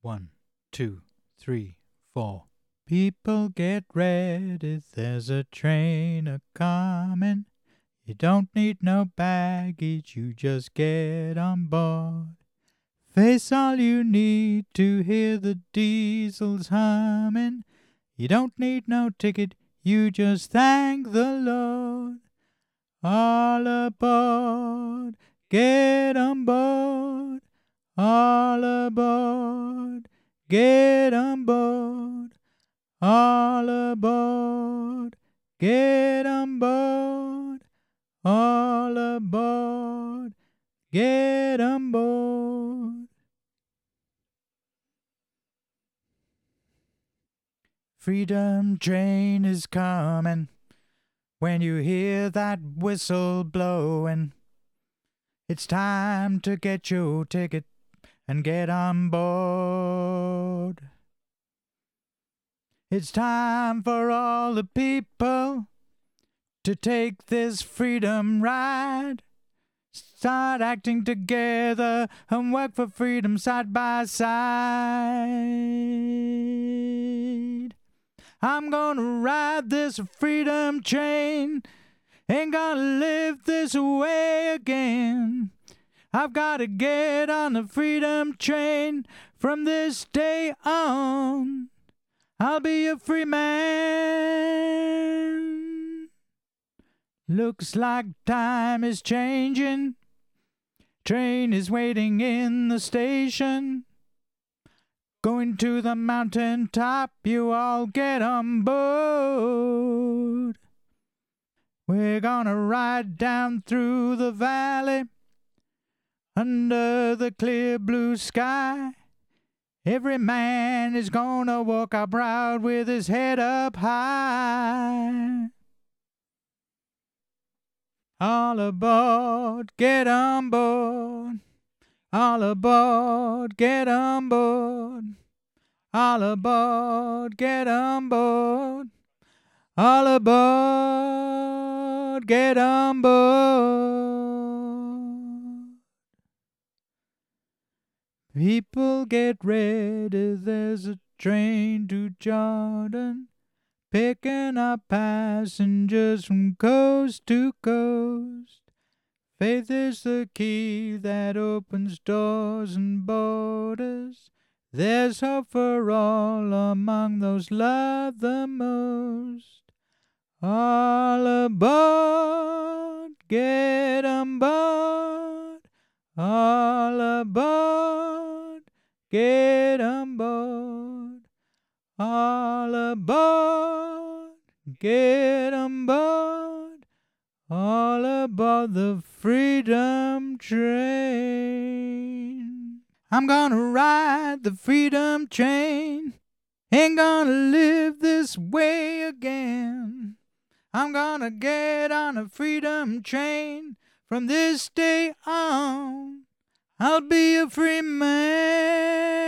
1, 2, 3, 4. People get ready, there's a train a-comin'. You don't need no baggage, you just get on board. Face all you need to hear the diesels hummin'. You don't need no ticket, you just thank the Lord. All aboard, get on board. All aboard, get on board. All aboard, get on board. All aboard, get on board. Freedom train is coming. When you hear that whistle blowing, it's time to get your ticket and get on board. It's time for all the people to take this freedom ride. Start acting together and work for freedom side by side. I'm gonna ride this freedom train, ain't gonna live this way again. I've gotta get on the freedom train from this day on. I'll be a free man. Looks like time is changing. Train is waiting in the station. Going to the mountain top, you all get on board. We're gonna ride down through the valley, under the clear blue sky. Every man is gonna walk up proud with his head up high. All aboard, get on board. All aboard, get on board. All aboard, get on board. All aboard, get on board. People get ready, there's a train to Jordan, picking up passengers from coast to coast. Faith is the key that opens doors and borders. There's hope for all among those loved the most. All aboard, get on board. All aboard, get on board. All aboard, get on board. All aboard the freedom train. I'm gonna ride the freedom train. Ain't gonna live this way again. I'm gonna get on a freedom train. From this day on, I'll be a free man.